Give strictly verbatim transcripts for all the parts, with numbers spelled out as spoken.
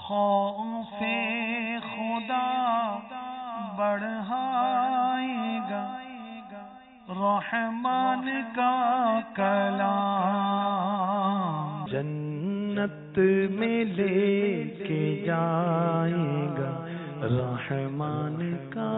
خوف خدا بڑھائے گا رحمان کا کلام، جنت میں لے کے جائے گا رحمان کا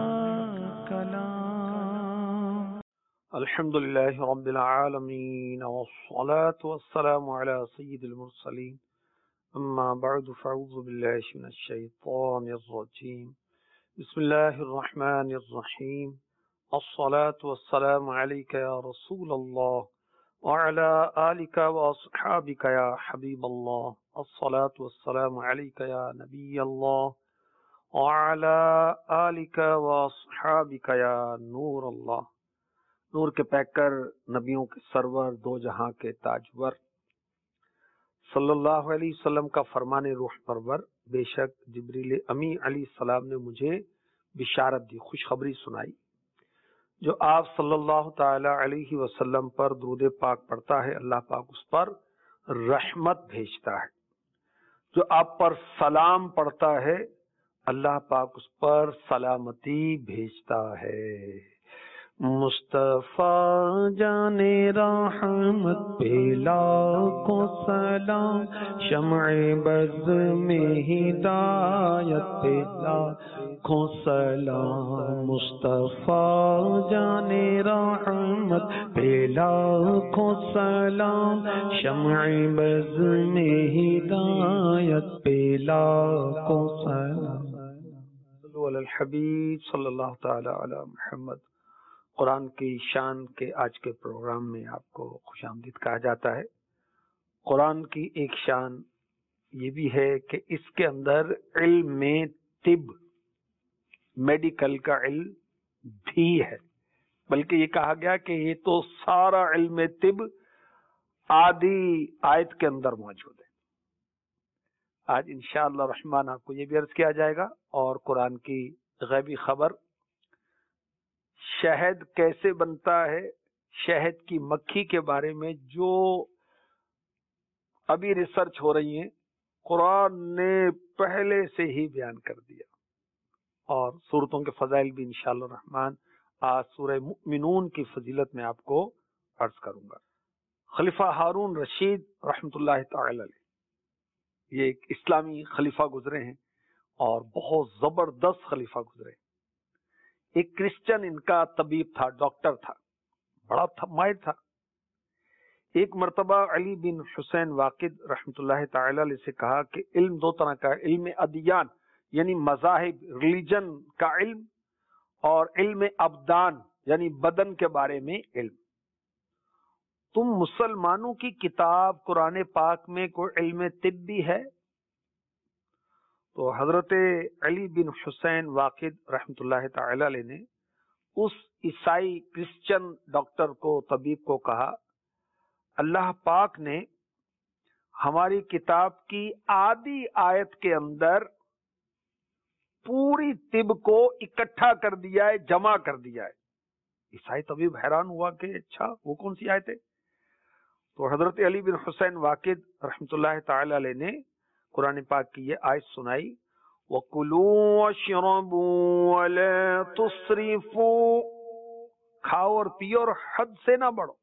کلام۔ الحمدللہ رب العالمین والصلاة والسلام علی سید المرسلین، اما بعد فاعوذ باللہ من الشیطان الرجیم، بسم اللہ الرحمن الرحیم، الصلاة والسلام علیک یا رسول اللہ وعلى آلک واصحابک یا حبیب اللہ، الصلاة والسلام علیک یا نبی اللہ وعلى آلک واصحابک یا نور اللہ۔ نور کے پیکر، نبیوں کے سرور، دو جہاں کے تاجور، صلی اللہ علیہ وسلم کا فرمان روح پرور، بے شک جبریل امی علیہ السلام نے مجھے بشارت دی، خوشخبری سنائی، جو آپ صلی اللہ تعالی علیہ وسلم پر درود پاک پڑھتا ہے اللہ پاک اس پر رحمت بھیجتا ہے، جو آپ پر سلام پڑھتا ہے اللہ پاک اس پر سلامتی بھیجتا ہے۔ مصطفیٰ جان رحمت پہ لاکھوں سلام، شمع بز میں ہدایت پہ لاکھوں سلام، مصطفیٰ جان رحمت پہ لاکھوں سلام، شمع بز میں ہدایت پہ لاکھوں سلام۔ صلو علی الحبیب صلی اللہ تعالی علی محمد۔ قرآن کی شان کے آج کے پروگرام میں آپ کو خوش آمدید کہا جاتا ہے۔ قرآن کی ایک شان یہ بھی ہے کہ اس کے اندر علم میں طب، میڈیکل کا علم بھی ہے، بلکہ یہ کہا گیا کہ یہ تو سارا علم طب آدھی آیت کے اندر موجود ہے۔ آج انشاءاللہ الرحمن آپ کو یہ بھی عرض کیا جائے گا، اور قرآن کی غیبی خبر، شہد کیسے بنتا ہے، شہد کی مکھی کے بارے میں جو ابھی ریسرچ ہو رہی ہیں قرآن نے پہلے سے ہی بیان کر دیا، اور سورتوں کے فضائل بھی انشاءاللہ الرحمن آج سورہ مؤمنون کی فضیلت میں آپ کو عرض کروں گا۔ خلیفہ ہارون رشید رحمۃ اللہ تعالی علیہ یہ ایک اسلامی خلیفہ گزرے ہیں، اور بہت زبردست خلیفہ گزرے ہیں۔ ایک کرسچن ان کا طبیب تھا، ڈاکٹر تھا، بڑا ماہر تھا۔ ایک مرتبہ علی بن حسین واقد رحمۃ اللہ تعالی علیہ سے کہا کہ علم دو طرح کا ہے، علم ادیان یعنی مذاہب، ریلیجن کا علم، اور علم ابدان یعنی بدن کے بارے میں علم۔ تم مسلمانوں کی کتاب قرآن پاک میں کوئی علم طب بھی ہے؟ تو حضرت علی بن حسین واقد رحمۃ اللہ تعالی علیہ نے اس عیسائی کرسچن ڈاکٹر کو، طبیب کو کہا، اللہ پاک نے ہماری کتاب کی آدھی آیت کے اندر پوری طب کو اکٹھا کر دیا ہے، جمع کر دیا ہے۔ عیسائی طبیب حیران ہوا کہ اچھا وہ کون سی آیت ہے؟ تو حضرت علی بن حسین واقد رحمۃ اللہ تعالی علیہ نے قرآن پاک کی یہ آیت سنائی، وَكُلُوا وَاشْرَبُوا وَلَا تُسْرِفُوا، کھاؤ اور پیو اور حد سے نہ بڑھو۔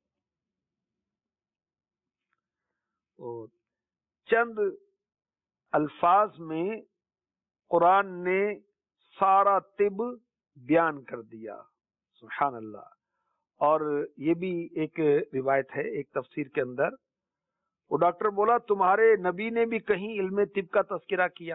چند الفاظ میں قرآن نے سارا طب بیان کر دیا، سبحان اللہ۔ اور یہ بھی ایک روایت ہے، ایک تفسیر کے اندر وہ ڈاکٹر بولا تمہارے نبی نے بھی کہیں علم طب کا تذکرہ کیا؟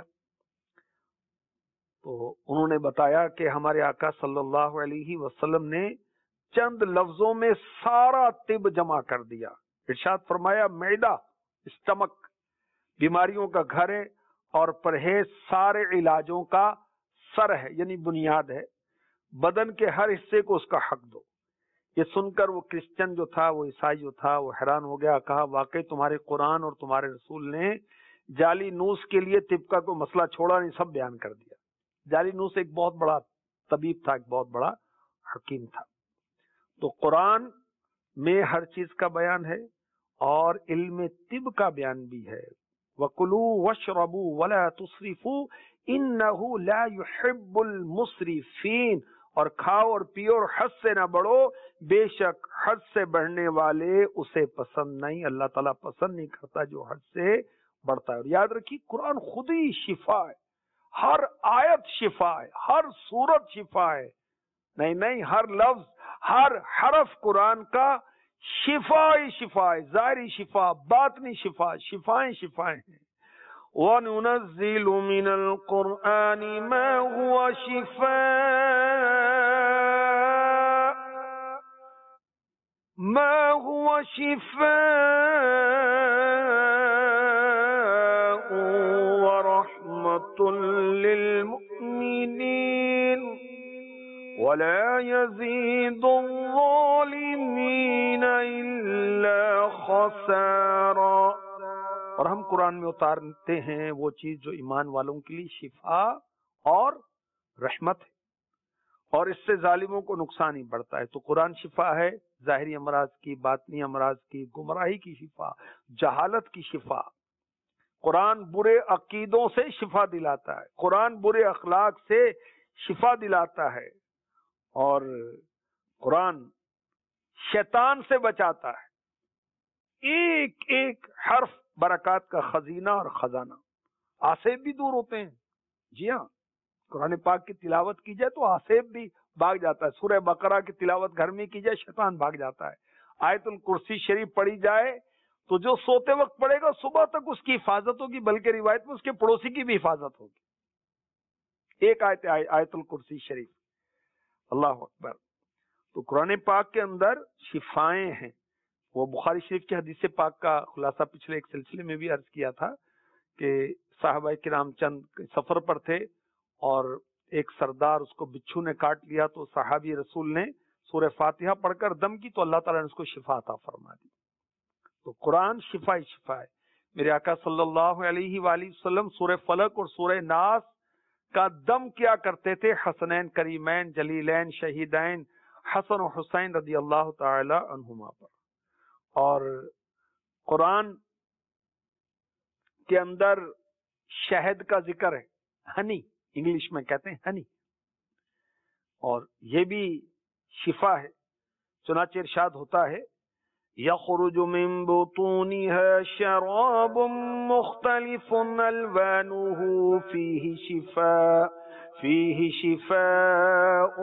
تو انہوں نے بتایا کہ ہمارے آقا صلی اللہ علیہ وسلم نے چند لفظوں میں سارا طب جمع کر دیا۔ ارشاد فرمایا معدہ، اسٹمک بیماریوں کا گھر ہے، اور پرہیز سارے علاجوں کا سر ہے یعنی بنیاد ہے، بدن کے ہر حصے کو اس کا حق دو۔ یہ سن کر وہ کرسچن جو تھا، وہ عیسائی جو تھا، وہ حیران ہو گیا، کہا واقعی تمہارے قرآن اور تمہارے رسول نے جعلی نوس کے لیے طب کا کوئی مسئلہ چھوڑا نہیں، سب بیان کر دیا۔ جعلی نوس ایک بہت بڑا طبیب تھا، ایک بہت بڑا حکیم تھا۔ تو قرآن میں ہر چیز کا بیان ہے، اور علم طب کا بیان بھی ہے۔ وَكُلُوا وَاشْرَبُوا وَلَا تُسْرِفُوا إِنَّهُ لَا يُحِبُّ الْمُسْرِفِينَ، اور کھاؤ اور پیو اور حد سے نہ بڑھو، بے شک حد سے بڑھنے والے اسے پسند نہیں، اللہ تعالیٰ پسند نہیں کرتا جو حد سے بڑھتا ہے۔ اور یاد رکھیے قرآن خود ہی شفا ہے، ہر آیت شفا ہے، ہر سورت شفا ہے، نہیں نہیں ہر لفظ ہر حرف قرآن کا شفا ہی شفا ہے، ظاہری شفا، باطنی شفا، شفائیں شفائیں ہیں۔ وَنُنَزِّلُ مِنَ الْقُرْآنِ مَا هُوَ شِفَاءٌ مَا هُوَ شِفَاءٌ وَرَحْمَةٌ لِّلْمُؤْمِنِينَ وَلَا يَزِيدُ الظَّالِمِينَ إِلَّا خَسَارًا۔ اور ہم قرآن میں اتارتے ہیں وہ چیز جو ایمان والوں کے لیے شفا اور رحمت ہے، اور اس سے ظالموں کو نقصان ہی بڑھتا ہے۔ تو قرآن شفا ہے، ظاہری امراض کی، باطنی امراض کی، گمراہی کی شفا، جہالت کی شفا۔ قرآن برے عقیدوں سے شفا دلاتا ہے، قرآن برے اخلاق سے شفا دلاتا ہے، اور قرآن شیطان سے بچاتا ہے۔ ایک ایک حرف برکات کا خزینہ اور خزانہ، آسیب بھی دور ہوتے ہیں۔ جی ہاں، قرآن پاک کی تلاوت کی جائے تو آسیب بھی بھاگ جاتا ہے، سورہ بقرہ کی تلاوت گھر میں کی جائے شیطان بھاگ جاتا ہے، آیت الکرسی شریف پڑھی جائے تو جو سوتے وقت پڑھے گا صبح تک اس کی حفاظت ہوگی، بلکہ روایت میں اس کے پڑوسی کی بھی حفاظت ہوگی۔ ایک آیت آیت الکرسی شریف، اللہ اکبر۔ تو قرآن پاک کے اندر شفائیں ہیں۔ وہ بخاری شریف کی حدیث پاک کا خلاصہ پچھلے ایک سلسلے میں بھی عرض کیا تھا کہ صحابہ کرام چند سفر پر تھے اور ایک سردار اس کو بچھو نے کاٹ لیا، تو صحابی رسول نے سورہ فاتحہ پڑھ کر دم کی تو اللہ تعالیٰ نے اس کو شفا عطا فرما دی۔ تو قرآن شفا ہی شفا ہے۔ میرے آقا صلی اللہ علیہ وآلہ وسلم سورہ فلق اور سورہ ناس کا دم کیا کرتے تھے حسنین کریمین جلیلین شہیدین حسن و حسین رضی اللہ تعالی عنہما پر۔ اور قرآن کے اندر شہد کا ذکر ہے، ہنی انگلش میں کہتے ہیں ہنی، اور یہ بھی شفا ہے۔ چنانچہ ارشاد ہوتا ہے یخرج من بطونها شراب مختلف الوانه فيه شفاء فيه شفاء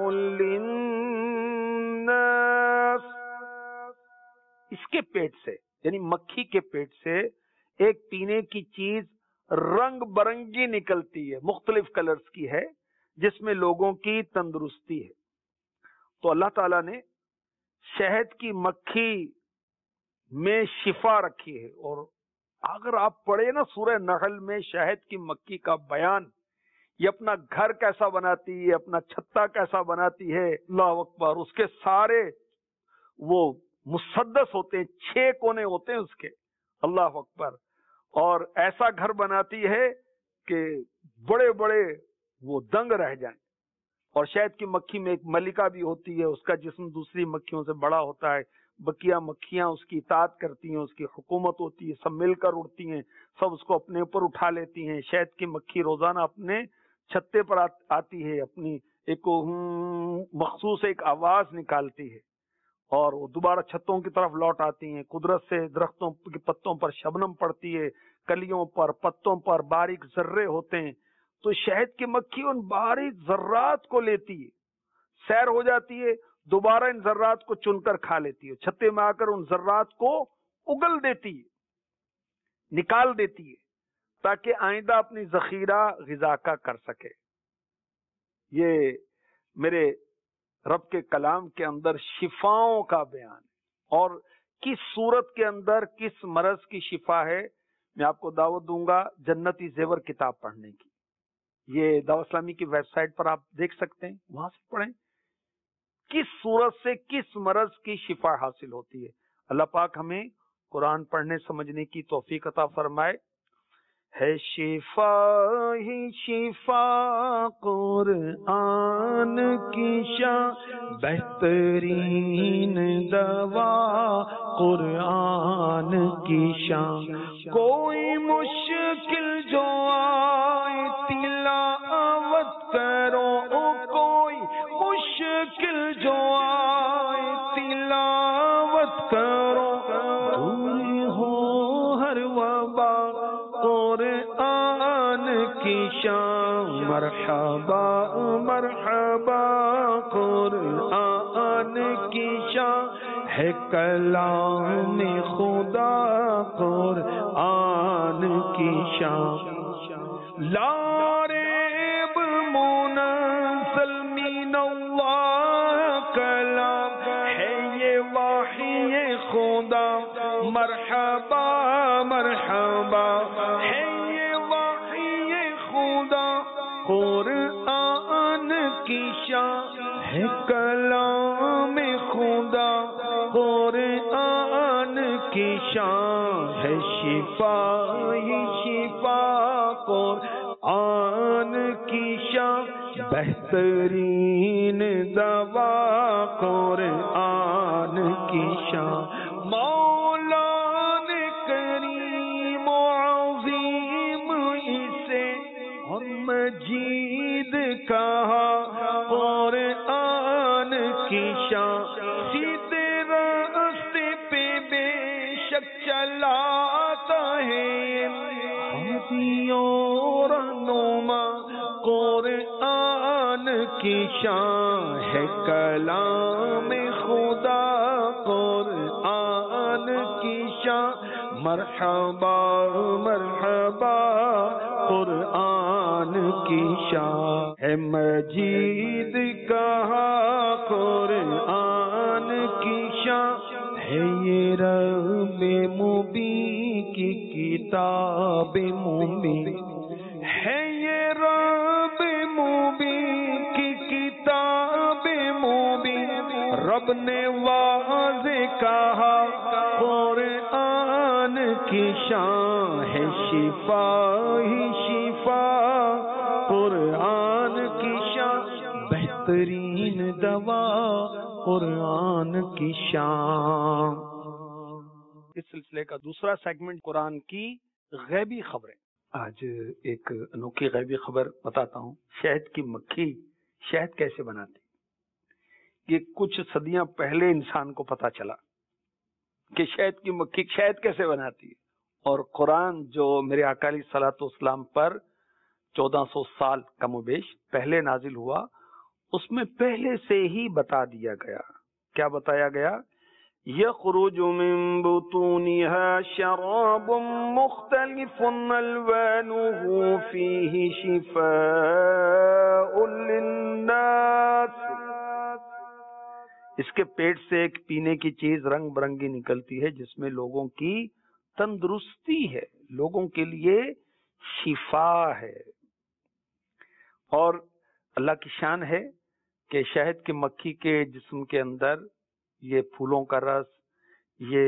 للناس۔ اس کے پیٹ سے یعنی مکھی کے پیٹ سے ایک پینے کی چیز رنگ برنگی نکلتی ہے، مختلف کلرز کی ہے، جس میں لوگوں کی تندرستی ہے۔ تو اللہ تعالیٰ نے شہد کی مکھی میں شفا رکھی ہے، اور اگر آپ پڑھیں نا سورہ نحل میں شہد کی مکھی کا بیان، یہ اپنا گھر کیسا بناتی ہے، اپنا چھتا کیسا بناتی ہے، اللہ اکبر، اس کے سارے وہ مسدس ہوتے ہیں، چھ کونے ہوتے ہیں اس کے، اللہ اکبر، اور ایسا گھر بناتی ہے کہ بڑے بڑے وہ دنگ رہ جائیں۔ اور شہد کی مکھی میں ایک ملکہ بھی ہوتی ہے، اس کا جسم دوسری مکھیوں سے بڑا ہوتا ہے، بقیہ مکھیاں اس کی اطاعت کرتی ہیں، اس کی حکومت ہوتی ہے، سب مل کر اڑتی ہیں، سب اس کو اپنے اوپر اٹھا لیتی ہیں۔ شہد کی مکھی روزانہ اپنے چھتے پر آتی ہے، اپنی ایک مخصوص ایک آواز نکالتی ہے، اور وہ دوبارہ چھتوں کی طرف لوٹ آتی ہیں۔ قدرت سے درختوں کے پتوں پر شبنم پڑتی ہے، کلیوں پر، پتوں پر باریک ذرے ہوتے ہیں، تو شہد کی مکھی ان باریک ذرات کو لیتی ہے، سیر ہو جاتی ہے، دوبارہ ان ذرات کو چن کر کھا لیتی ہے، چھتے میں آ کر ان ذرات کو اگل دیتی ہے، نکال دیتی ہے، تاکہ آئندہ اپنی ذخیرہ غذا کا کر سکے۔ یہ میرے رب کے کلام کے اندر شفاؤں کا بیان ہے، اور کس صورت کے اندر کس مرض کی شفا ہے، میں آپ کو دعوت دوں گا جنتی زیور کتاب پڑھنے کی۔ یہ دعوت اسلامی کی ویب سائٹ پر آپ دیکھ سکتے ہیں، وہاں سے پڑھیں کس صورت سے کس مرض کی شفا حاصل ہوتی ہے۔ اللہ پاک ہمیں قرآن پڑھنے سمجھنے کی توفیق عطا فرمائے۔ ہے شفا ہی شفا قرآن کی شان بہترین دوا قرآن کی شان کوئی مشکل جو آئے تلاوت کرو کوئی مشکل جو آئے تلاوت کرو دور ہو ہر وبا قرآن کی شان مرحبا مرحبا قرآن کی شان ہے کلام خدا قرآن کی شان لا ریب منزل من اللہ کلام ہے یہ وحی خدا مرحبا مرحبا ہے یہ وحی خدا قرآن کی شان ہے کلام خدا قرآن کی شان ہے شفا ہی شفا قرآن کی شان بہترین دوا قرآن کی شان مولا نے کریم و عظیم اسے اور مجید کہا قرآن کی شان سیدھے راستے پہ بے شک چلاتا ہے ہادی اور رہنما قرآن کی شان ہے کلام خدا قرآن کی شان مرحبا مرحبا قرآن کی شان ہے مجید کہا قرآن کی شان ہے یہ رب مبین کی کتاب مبین ہے یہ رب مبین کی کتاب مبین رب نے واضح کہا قرآن کی شان ہے شفا ہی شفا قرآن کی شان بہترین دوا قرآن کی شان۔ اس سلسلے کا دوسرا سیگمنٹ قرآن کی غیبی خبریں۔ آج ایک انوکھی غیبی خبر بتاتا ہوں۔ شہد کی مکھی شہد کیسے بناتی؟ یہ کچھ صدیاں پہلے انسان کو پتا چلا کہ شہد کی مکھی شہد کیسے بناتی ہے، اور قرآن جو میرے آقا علیہ الصلوۃ والسلام پر چودہ سو سال کم و بیش پہلے نازل ہوا، اس میں پہلے سے ہی بتا دیا گیا۔ کیا بتایا گیا؟ یخرج من بطونها شراب مختلف الوانه فيه شفاء للناس۔ اس کے پیٹ سے ایک پینے کی چیز رنگ برنگی نکلتی ہے جس میں لوگوں کی تندرستی ہے، لوگوں کے لیے شفا ہے۔ اور اللہ کی شان ہے کہ شہد کی مکھی کے جسم کے اندر یہ پھولوں کا رس، یہ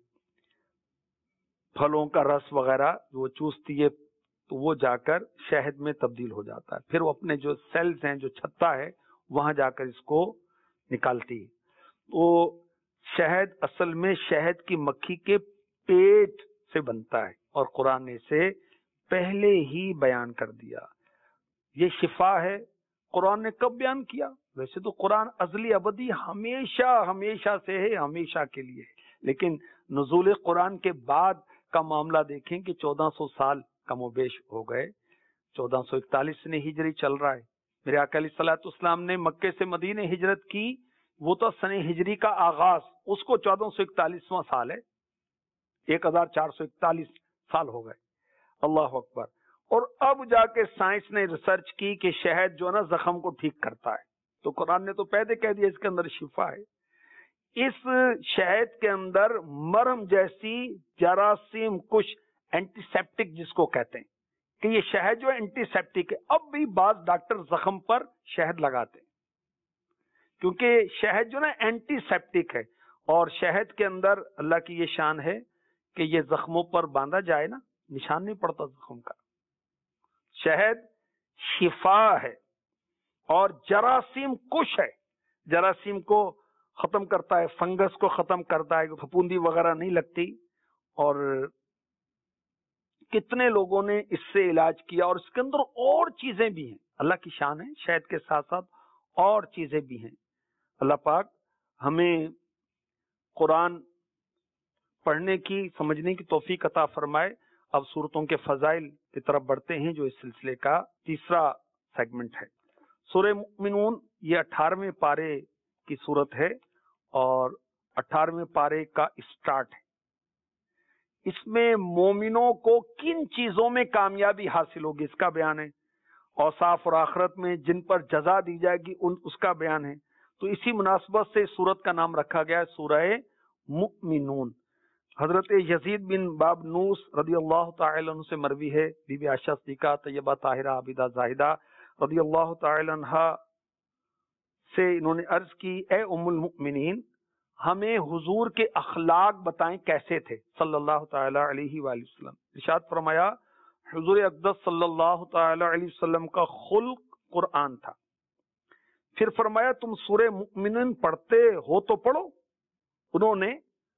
پھلوں کا رس وغیرہ وہ چوستی ہے تو وہ جا کر شہد میں تبدیل ہو جاتا ہے، پھر وہ اپنے جو سیلز ہیں، جو چھتا ہے، وہاں جا کر اس کو نکالتی ہے۔ تو شہد اصل میں شہد کی مکھی کے پیٹ سے بنتا ہے، اور قرآن نے اسے پہلے ہی بیان کر دیا۔ یہ شفا ہے۔ قرآن نے کب بیان کیا؟ ویسے تو قرآن ازلی ابدی ہمیشہ ہمیشہ سے ہے، ہمیشہ کے لیے ہے، لیکن نزول قرآن کے بعد کا معاملہ دیکھیں کہ چودہ سو سال کم و بیش ہو گئے۔ چودہ سو اکتالیس نے ہجری چل رہا ہے۔ میرے آقا علیہ الصلوۃ والسلام نے مکے سے مدینے ہجرت کی، وہ تو سن ہجری کا آغاز، اس کو چودہ سو اکتالیسواں سال ہے، ایک ہزار چار سو اکتالیس سال ہو گئے۔ اللہ اکبر۔ اور اب جا کے سائنس نے ریسرچ کی کہ شہد جو ہے نا زخم کو ٹھیک کرتا ہے، تو قرآن نے تو پہلے کہہ دیا اس کے اندر شفا ہے۔ اس شہد کے اندر مرہم جیسی جراثیم کش اینٹی سیپٹک جس کو کہتے ہیں کہ یہ شہد جو ہے اینٹی سیپٹک ہے۔ اب بھی بعض ڈاکٹر زخم پر شہد لگاتے ہیں کیونکہ شہد جو نا اینٹی سیپٹک ہے، اور شہد کے اندر اللہ کی یہ شان ہے کہ یہ زخموں پر باندھا جائے نا، نشان نہیں پڑتا زخم کا. شہد شفا ہے اور جراثیم کش ہے، جراثیم کو ختم کرتا ہے، فنگس کو ختم کرتا ہے، پھپھوندی وغیرہ نہیں لگتی. اور کتنے لوگوں نے اس سے علاج کیا، اور اس کے اندر اور چیزیں بھی ہیں. اللہ کی شان ہے، شہد کے ساتھ ساتھ اور چیزیں بھی ہیں. اللہ پاک ہمیں قرآن پڑھنے کی، سمجھنے کی توفیق عطا فرمائے. اب سورتوں کے فضائل کی طرف بڑھتے ہیں، جو اس سلسلے کا تیسرا سیگمنٹ ہے. سورہ مؤمنون یہ اٹھارہویں پارے کی سورت ہے اور اٹھارہویں پارے کا اسٹارٹ ہے. اس میں مومنوں کو کن چیزوں میں کامیابی حاصل ہوگی اس کا بیان ہے. اوصاف اور آخرت میں جن پر جزا دی جائے گی ان اس کا بیان ہے. تو اسی مناسبت سے سورت کا نام رکھا گیا ہے سورہ مؤمنون. حضرت یزید بن بابنوس رضی اللہ تعالی عنہ سے مروی ہے، بی بی عائشہ صدیقہ طیبہ طاہرہ عابدہ زاہدہ رضی اللہ تعالی عنہا سے انہوں نے عرض کی، اے ام المؤمنین، ہمیں حضور کے اخلاق بتائیں کیسے تھے صلی اللہ تعالی علیہ وآلہ وسلم. ارشاد فرمایا، حضور اقدس صلی اللہ تعالی علیہ وسلم کا خلق قرآن تھا. پھر فرمایا تم سورہ مؤمنون پڑھتے ہو تو پڑھو. انہوں نے،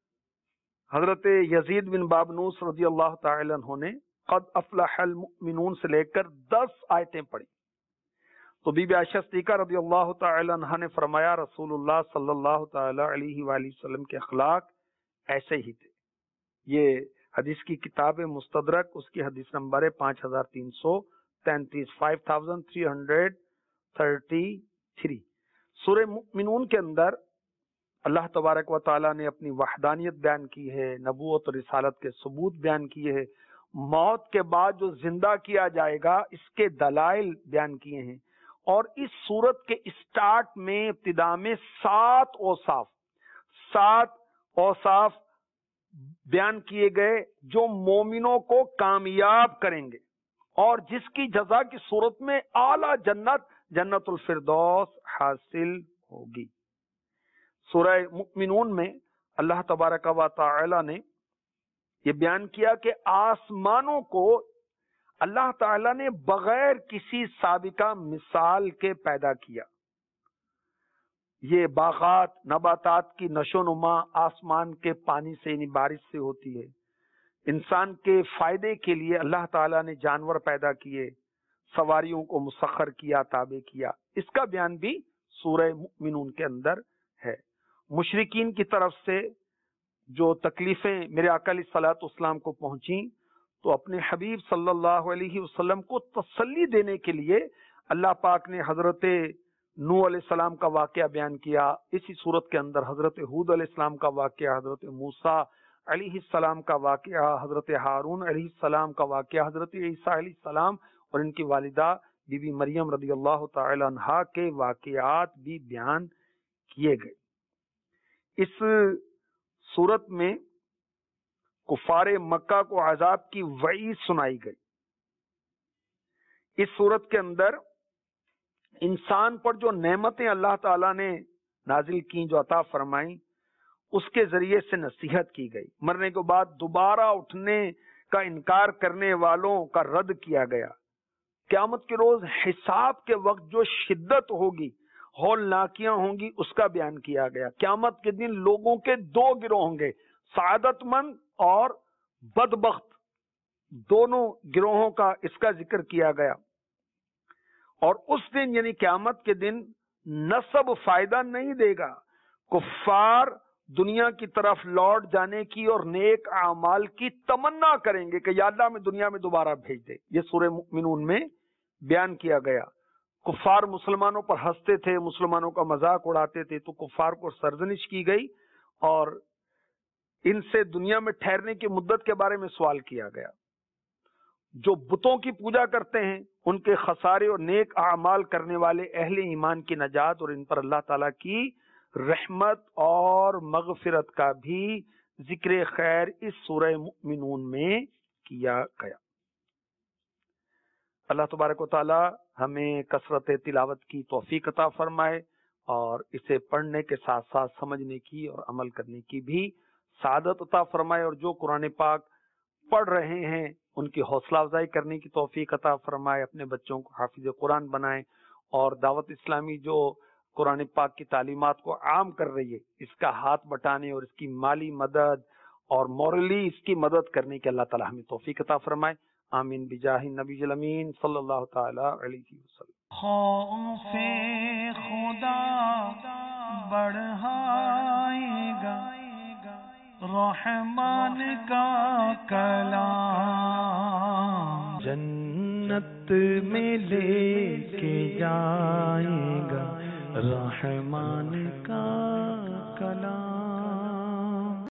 حضرت یزید بن بابنوس رضی اللہ تعالی عنہ نے قد افلح المؤمنون سے لے کر دس آیتیں پڑھی. تو بی بی عائشہ صدیقہ رضی اللہ تعالی عنہ نے فرمایا، رسول اللہ صلی اللہ تعالی علیہ وآلہ وسلم کے اخلاق ایسے ہی تھے. یہ حدیث کی کتاب مستدرک، اس کی حدیث نمبر ہے پانچ ہزار تین سو تینتیس، five thousand three hundred thirty three. سورہ مؤمنون کے اندر اللہ تبارک و تعالیٰ نے اپنی وحدانیت بیان کی ہے، نبوت اور رسالت کے ثبوت بیان کیے ہیں، موت کے بعد جو زندہ کیا جائے گا اس کے دلائل بیان کیے ہیں. اور اس سورت کے اسٹارٹ میں، ابتدا میں سات اوصاف سات اوصاف بیان کیے گئے جو مومنوں کو کامیاب کریں گے اور جس کی جزا کی صورت میں اعلی جنت جنت الفردوس حاصل ہوگی. سورہ مؤمنون میں اللہ تبارک و تعالی نے یہ بیان کیا کہ آسمانوں کو اللہ تعالی نے بغیر کسی سابقہ مثال کے پیدا کیا. یہ باغات، نباتات کی نشو نما آسمان کے پانی سے، یعنی بارش سے ہوتی ہے. انسان کے فائدے کے لیے اللہ تعالیٰ نے جانور پیدا کیے، سواریوں کو مسخر کیا، تابع کیا. اس کا بیان بھی سورہ مؤمنون کے اندر ہے. مشرکین کی طرف سے جو تکلیفیں میرے آقا علیہ الصلوۃ والسلام کو پہنچیں، تو اپنے حبیب صلی اللہ علیہ وسلم کو تسلی دینے کے لیے اللہ پاک نے حضرت نوح علیہ السلام کا واقعہ بیان کیا. اسی صورت کے اندر حضرت ہود علیہ السلام کا واقعہ، حضرت موسیٰ علیہ السلام کا واقعہ، حضرت ہارون علیہ السلام کا واقعہ، حضرت عیسیٰ علیہ السلام اور ان کی والدہ بی بی مریم رضی اللہ تعالی عنہا کے واقعات بھی بیان کیے گئے. اس صورت میں کفار مکہ کو عذاب کی وعید سنائی گئی. اس صورت کے اندر انسان پر جو نعمتیں اللہ تعالیٰ نے نازل کی، جو عطا فرمائیں، اس کے ذریعے سے نصیحت کی گئی. مرنے کے بعد دوبارہ اٹھنے کا انکار کرنے والوں کا رد کیا گیا. قیامت کے روز حساب کے وقت جو شدت ہوگی، ہولناکیاں ہوں گی، اس کا بیان کیا گیا. قیامت کے دن لوگوں کے دو گروہ ہوں گے، سعادت مند اور بدبخت، دونوں گروہوں کا اس کا ذکر کیا گیا. اور اس دن یعنی قیامت کے دن نسب فائدہ نہیں دے گا. کفار دنیا کی طرف لوٹ جانے کی اور نیک اعمال کی تمنا کریں گے کہ یا اللہ میں دنیا میں دوبارہ بھیج دے. یہ سورہ مؤمنون میں بیان کیا گیا. کفار مسلمانوں پر ہنستے تھے، مسلمانوں کا مذاق اڑاتے تھے، تو کفار کو سرزنش کی گئی اور ان سے دنیا میں ٹھہرنے کی مدت کے بارے میں سوال کیا گیا. جو بتوں کی پوجا کرتے ہیں ان کے خسارے اور نیک اعمال کرنے والے اہل ایمان کی نجات اور ان پر اللہ تعالیٰ کی رحمت اور مغفرت کا بھی ذکر خیر اس سورہ مؤمنون میں کیا گیا. اللہ تبارک و تعالی ہمیں کثرت تلاوت کی توفیق عطا فرمائے اور اسے پڑھنے کے ساتھ ساتھ سمجھنے کی اور عمل کرنے کی بھی سعادت عطا فرمائے. اور جو قرآن پاک پڑھ رہے ہیں ان کی حوصلہ افزائی کرنے کی توفیق عطا فرمائے، اپنے بچوں کو حافظ قرآن بنائیں، اور دعوت اسلامی جو قرآن پاک کی تعلیمات کو عام کر رہی ہے اس کا ہاتھ بٹانے اور اس کی مالی مدد اور مورلی اس کی مدد کرنے کی اللہ تعالی ہمیں توفیق عطا فرمائے، آمین بجاہ نبی الامین صلی اللہ تعالی علیہ وسلم۔ خوف خدا بڑھائے گا رحمان کا کلام، جنت میں لے کے جائے گا رحمان کا کلام۔